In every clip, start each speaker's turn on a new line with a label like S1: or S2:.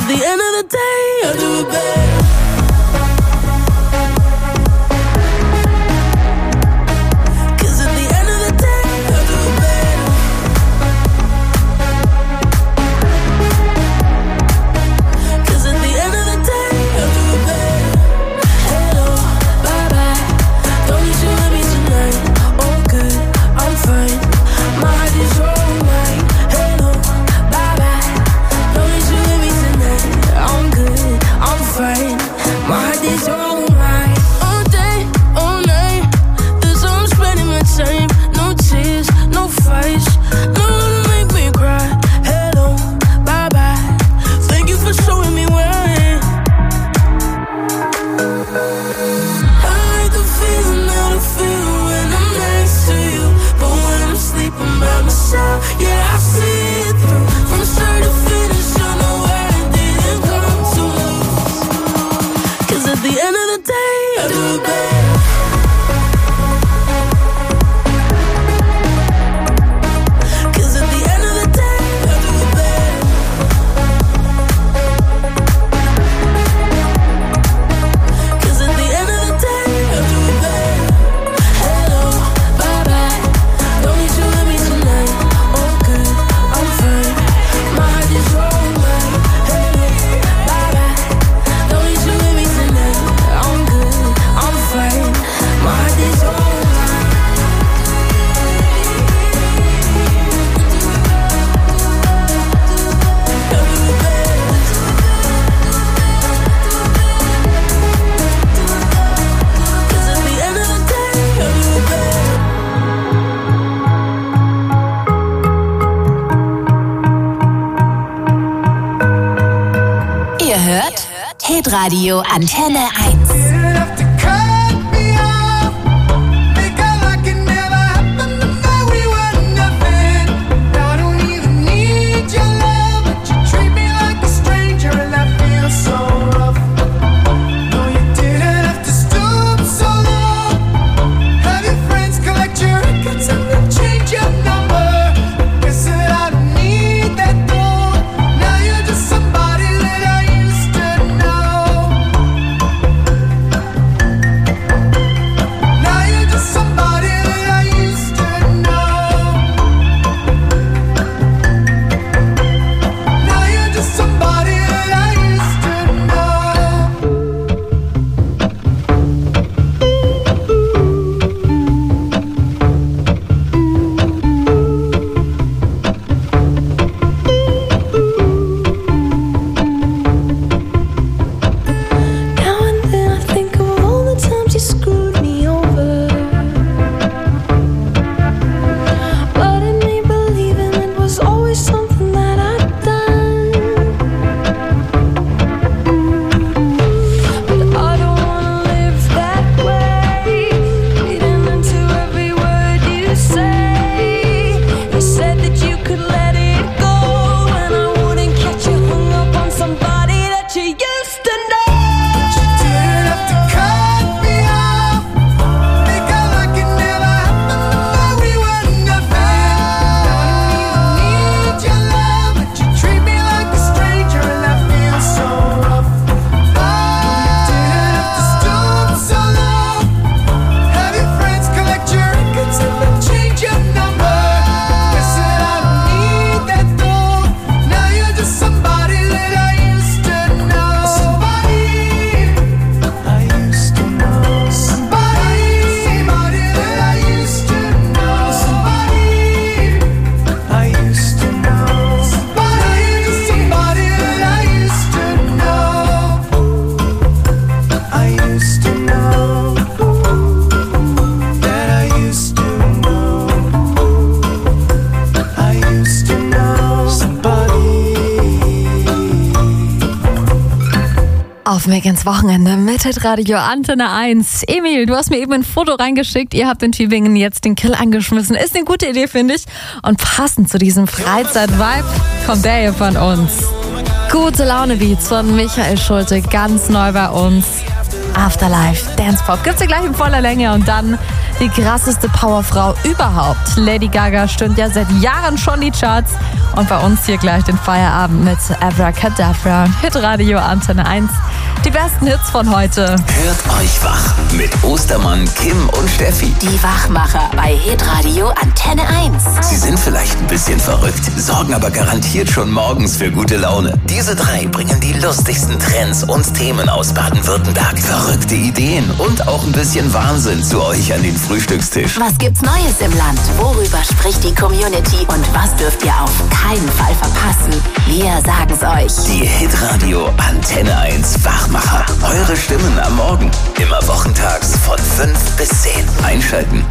S1: the end of the day, I'll do it better.
S2: Radio Antenne 1.
S3: Auf Weg ins Wochenende mit Radio Antenne 1. Emil, du hast mir eben ein Foto reingeschickt. Ihr habt in Tübingen jetzt den Grill angeschmissen. Ist eine gute Idee, finde ich. Und passend zu diesem Freizeit-Vibe kommt der hier von uns. Gute Laune-Beats von Michael Schulte, ganz neu bei uns. Afterlife Dance Pop gibt's ja gleich in voller Länge und dann Die krasseste Powerfrau überhaupt. Lady Gaga stürmt ja seit Jahren schon die Charts. Und bei uns hier gleich den Feierabend mit Abracadabra. Hitradio Antenne 1. Die besten Hits von heute.
S4: Hört euch wach mit Ostermann, Kim und Steffi.
S2: Die Wachmacher bei Hitradio Antenne 1.
S4: Sie sind vielleicht ein bisschen verrückt, sorgen aber garantiert schon morgens für gute Laune. Diese drei bringen die lustigsten Trends und Themen aus Baden-Württemberg. Verrückte Ideen und auch ein bisschen Wahnsinn zu euch an den Frühstückstisch.
S2: Was gibt's Neues im Land? Worüber spricht die Community? Und was dürft ihr auf keinen Fall verpassen? Wir sagen's euch.
S4: Die Hitradio Antenne 1 Wachmacher. Eure Stimmen am Morgen. Immer wochentags von 5 bis 10. Einschalten.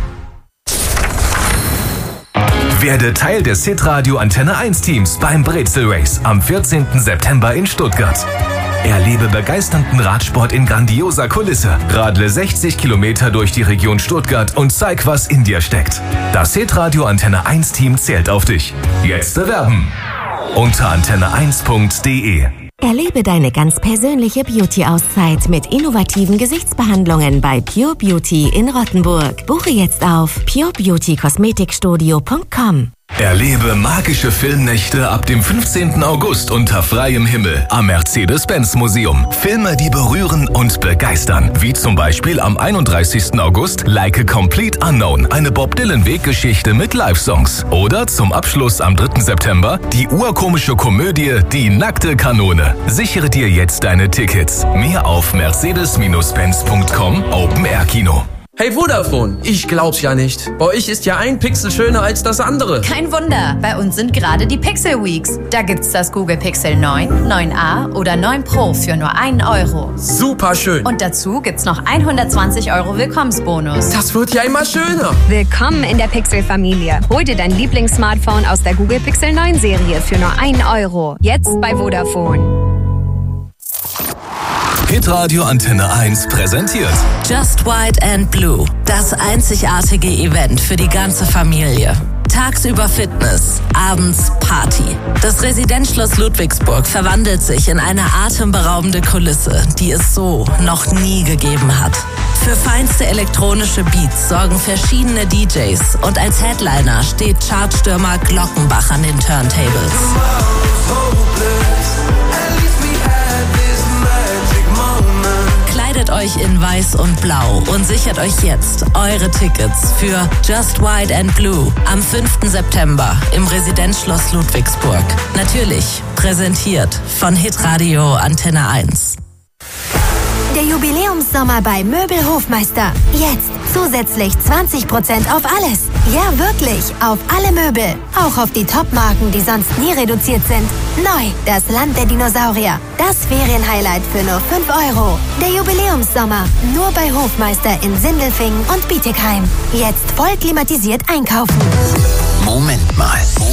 S5: Werde Teil des Hitradio Antenne 1 Teams beim Brezel Race am 14. September in Stuttgart. Erlebe begeisternden Radsport in grandioser Kulisse. Radle 60 Kilometer durch die Region Stuttgart und zeig, was in dir steckt. Das Hitradio Antenne 1 Team zählt auf dich. Jetzt bewerben. Unter antenne1.de.
S6: Erlebe deine ganz persönliche Beauty-Auszeit mit innovativen Gesichtsbehandlungen bei Pure Beauty in Rottenburg. Buche jetzt auf purebeautykosmetikstudio.com.
S5: Erlebe magische Filmnächte ab dem 15. August unter freiem Himmel am Mercedes-Benz-Museum. Filme, die berühren und begeistern. Wie zum Beispiel am 31. August Like a Complete Unknown, eine Bob-Dylan-Weggeschichte mit Live-Songs. Oder zum Abschluss am 3. September die urkomische Komödie Die nackte Kanone. Sichere dir jetzt deine Tickets. Mehr auf mercedes-benz.com Open Air Kino.
S7: Hey Vodafone, ich glaub's ja nicht. Bei euch ist ja ein Pixel schöner als das andere.
S8: Kein Wunder, bei uns sind gerade die Pixel Weeks. Da gibt's das Google Pixel 9, 9a oder 9 Pro für nur 1 Euro.
S7: Super schön.
S8: Und dazu gibt's noch 120 Euro Willkommensbonus.
S7: Das wird ja immer schöner.
S9: Willkommen in der Pixel-Familie. Hol dir dein Lieblingssmartphone aus der Google Pixel 9 Serie für nur 1 Euro. Jetzt bei Vodafone.
S5: Hitradio Antenne 1 präsentiert
S2: Just White and Blue. Das einzigartige Event für die ganze Familie. Tagsüber Fitness, abends Party. Das Residenzschloss Ludwigsburg verwandelt sich in eine atemberaubende Kulisse, die es so noch nie gegeben hat. Für feinste elektronische Beats sorgen verschiedene DJs und als Headliner steht Chartstürmer Glockenbach an den Turntables. Kleidet euch in Weiß und Blau und sichert euch jetzt eure Tickets für Just White and Blue am 5. September im Residenzschloss Ludwigsburg. Natürlich präsentiert von Hitradio Antenne 1.
S6: Der Jubiläumssommer bei Möbelhofmeister. Jetzt zusätzlich 20% auf alles. Ja, wirklich, auf alle Möbel. Auch auf die Top-Marken, die sonst nie reduziert sind. Neu, das Land der Dinosaurier. Das Ferienhighlight für nur 5 Euro. Der Jubiläumssommer, nur bei Hofmeister in Sindelfingen und Bietigheim. Jetzt voll klimatisiert einkaufen.
S4: Moment mal.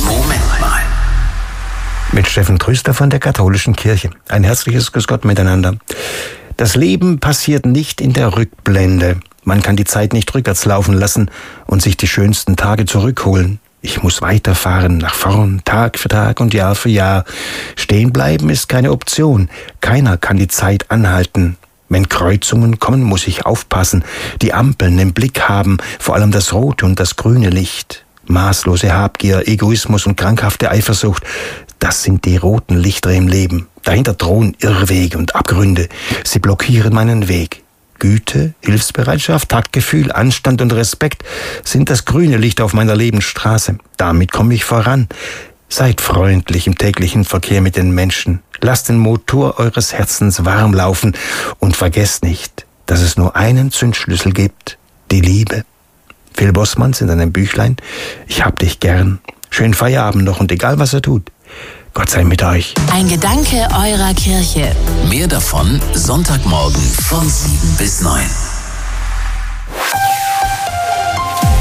S10: Mit Steffen Trüster von der Katholischen Kirche. Ein herzliches Grüß Gott miteinander. Das Leben passiert nicht in der Rückblende. Man kann die Zeit nicht rückwärts laufen lassen und sich die schönsten Tage zurückholen. Ich muss weiterfahren, nach vorn, Tag für Tag und Jahr für Jahr. Stehen bleiben ist keine Option. Keiner kann die Zeit anhalten. Wenn Kreuzungen kommen, muss ich aufpassen, die Ampeln im Blick haben, vor allem das rote und das grüne Licht. Maßlose Habgier, Egoismus und krankhafte Eifersucht, das sind die roten Lichter im Leben. Dahinter drohen Irrwege und Abgründe. Sie blockieren meinen Weg. Güte, Hilfsbereitschaft, Taktgefühl, Anstand und Respekt sind das grüne Licht auf meiner Lebensstraße. Damit komme ich voran. Seid freundlich im täglichen Verkehr mit den Menschen. Lasst den Motor eures Herzens warm laufen und vergesst nicht, dass es nur einen Zündschlüssel gibt, die Liebe. Phil Bossmanns in seinem Büchlein Ich hab dich gern. Schönen Feierabend noch und egal was er tut, Gott sei mit euch.
S2: Ein Gedanke eurer Kirche.
S4: Mehr davon Sonntagmorgen von 7 bis 9.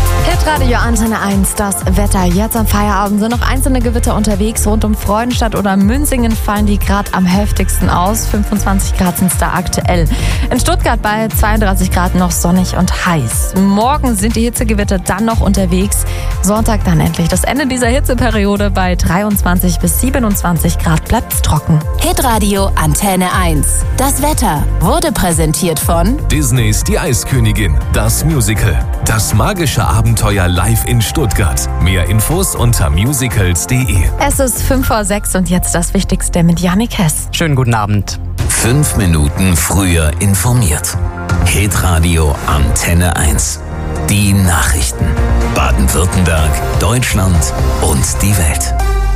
S3: Hitradio Antenne 1, das Wetter. Jetzt am Feierabend sind noch einzelne Gewitter unterwegs. Rund um Freudenstadt oder Münzingen fallen die gerade am heftigsten aus. 25 Grad sind es da aktuell. In Stuttgart bei 32 Grad noch sonnig und heiß. Morgen sind die Hitzegewitter dann noch unterwegs. Sonntag dann endlich das Ende dieser Hitzeperiode. Bei 23 bis 27 Grad bleibt's trocken.
S2: Hitradio Antenne 1. Das Wetter wurde präsentiert von
S5: Disneys Die Eiskönigin, das Musical. Das magische Abenteuer live in Stuttgart. Mehr Infos unter musicals.de.
S3: Es ist 5:06 und jetzt das Wichtigste mit Jannik Hess.
S11: Schönen guten Abend.
S4: 5 Minuten früher informiert. Hitradio Antenne 1. Die Nachrichten. Baden-Württemberg, Deutschland und die Welt.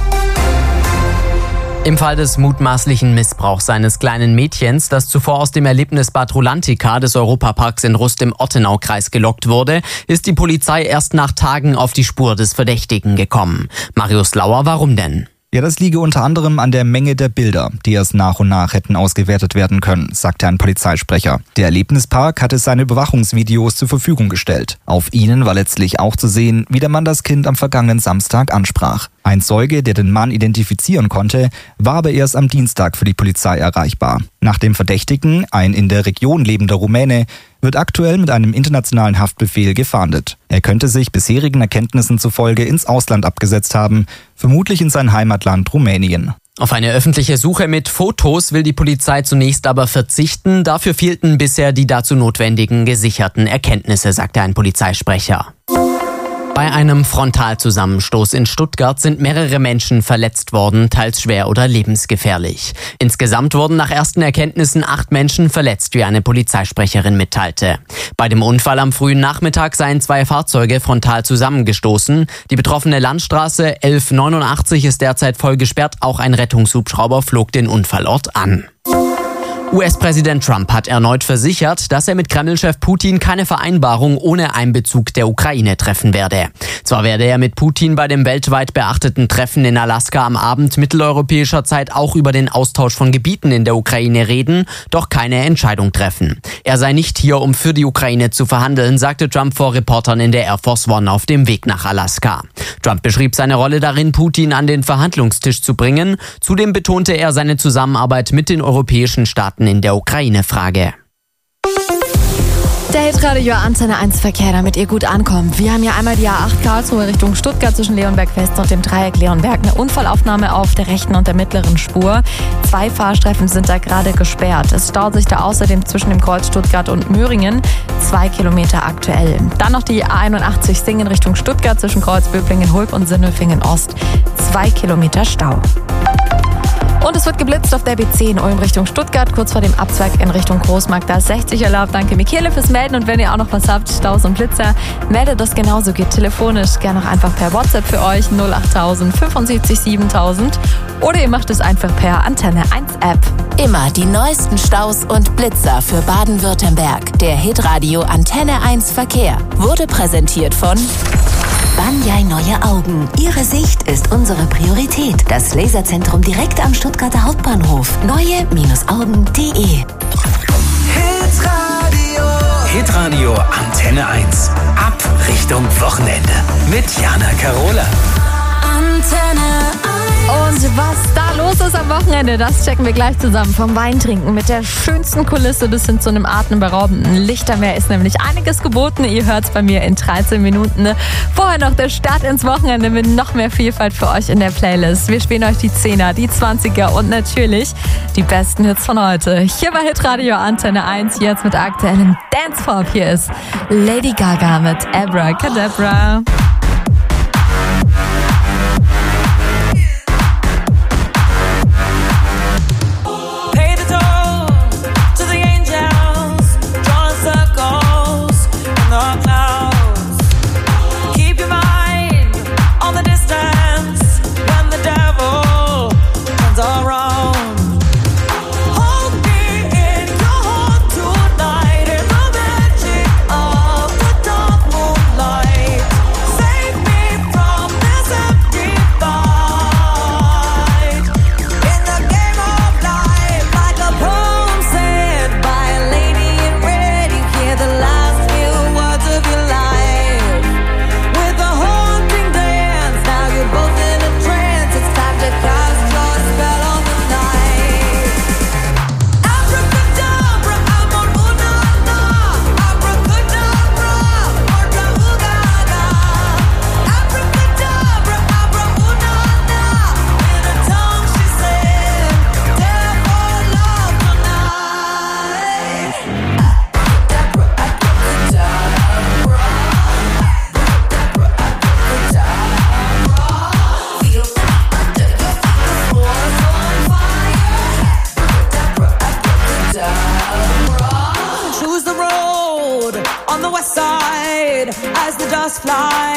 S11: Im Fall des mutmaßlichen Missbrauchs eines kleinen Mädchens, das zuvor aus dem Erlebnisbad Rulantica des Europaparks in Rust im Ottenaukreis gelockt wurde, ist die Polizei erst nach Tagen auf die Spur des Verdächtigen gekommen. Marius Lauer, warum denn?
S12: Ja, das liege unter anderem an der Menge der Bilder, die erst nach und nach hätten ausgewertet werden können, sagte ein Polizeisprecher. Der Erlebnispark hatte seine Überwachungsvideos zur Verfügung gestellt. Auf ihnen war letztlich auch zu sehen, wie der Mann das Kind am vergangenen Samstag ansprach. Ein Zeuge, der den Mann identifizieren konnte, war aber erst am Dienstag für die Polizei erreichbar. Nach dem Verdächtigen, ein in der Region lebender Rumäne, wird aktuell mit einem internationalen Haftbefehl gefahndet. Er könnte sich bisherigen Erkenntnissen zufolge ins Ausland abgesetzt haben, vermutlich in sein Heimatland Rumänien.
S11: Auf eine öffentliche Suche mit Fotos will die Polizei zunächst aber verzichten. Dafür fehlten bisher die dazu notwendigen gesicherten Erkenntnisse, sagte ein Polizeisprecher. Bei einem Frontalzusammenstoß in Stuttgart sind mehrere Menschen verletzt worden, teils schwer oder lebensgefährlich. Insgesamt wurden nach ersten Erkenntnissen 8 Menschen verletzt, wie eine Polizeisprecherin mitteilte. Bei dem Unfall am frühen Nachmittag seien 2 Fahrzeuge frontal zusammengestoßen. Die betroffene Landstraße 1189 ist derzeit voll gesperrt. Auch ein Rettungshubschrauber flog den Unfallort an. US-Präsident Trump hat erneut versichert, dass er mit Kreml-Chef Putin keine Vereinbarung ohne Einbezug der Ukraine treffen werde. Zwar werde er mit Putin bei dem weltweit beachteten Treffen in Alaska am Abend mitteleuropäischer Zeit auch über den Austausch von Gebieten in der Ukraine reden, doch keine Entscheidung treffen. Er sei nicht hier, um für die Ukraine zu verhandeln, sagte Trump vor Reportern in der Air Force One auf dem Weg nach Alaska. Trump beschrieb seine Rolle darin, Putin an den Verhandlungstisch zu bringen. Zudem betonte er seine Zusammenarbeit mit den europäischen Staaten in der Ukraine-Frage.
S3: Der Hitradio Antenne 1 Verkehr, damit ihr gut ankommt. Wir haben ja einmal die A8 Karlsruhe Richtung Stuttgart zwischen Leonberg West und dem Dreieck Leonberg. Eine Unfallaufnahme auf der rechten und der mittleren Spur. 2 Fahrstreifen sind da gerade gesperrt. Es staut sich da außerdem zwischen dem Kreuz Stuttgart und Möhringen. 2 Kilometer aktuell. Dann noch die A81 Singen Richtung Stuttgart zwischen Kreuz Böblingen, Hulb und Sinnelfingen Ost. 2 Kilometer Stau. Und es wird geblitzt auf der B10 Ulm Richtung Stuttgart, kurz vor dem Abzweig in Richtung Großmarkt. Da ist 60 erlaubt. Danke Michele fürs Melden. Und wenn ihr auch noch was habt, Staus und Blitzer, meldet das genauso. Geht telefonisch, gerne auch einfach per WhatsApp für euch 08000 75 7000. Oder ihr macht es einfach per Antenne 1 App.
S2: Immer die neuesten Staus und Blitzer für Baden-Württemberg. Der Hitradio Antenne 1 Verkehr wurde präsentiert von
S6: Banyai Neue Augen. Ihre Sicht ist unsere Priorität. Das Laserzentrum direkt am Stuttgarter Hauptbahnhof. Neue-augen.de.
S4: Hitradio Antenne 1. Ab Richtung Wochenende. Mit Jana Karola.
S3: Antenne 1. Und was da los ist am Wochenende, das checken wir gleich zusammen. Vom Weintrinken mit der schönsten Kulisse bis hin zu einem atemberaubenden Lichtermeer ist nämlich einiges geboten. Ihr hört's bei mir in 13 Minuten. Vorher noch der Start ins Wochenende mit noch mehr Vielfalt für euch in der Playlist. Wir spielen euch die 10er, die 20er und natürlich die besten Hits von heute. Hier bei Hitradio Antenne 1, jetzt mit aktuellem Dance-Pop. Hier ist Lady Gaga mit Abracadabra.
S1: Say the west side as the dust flies.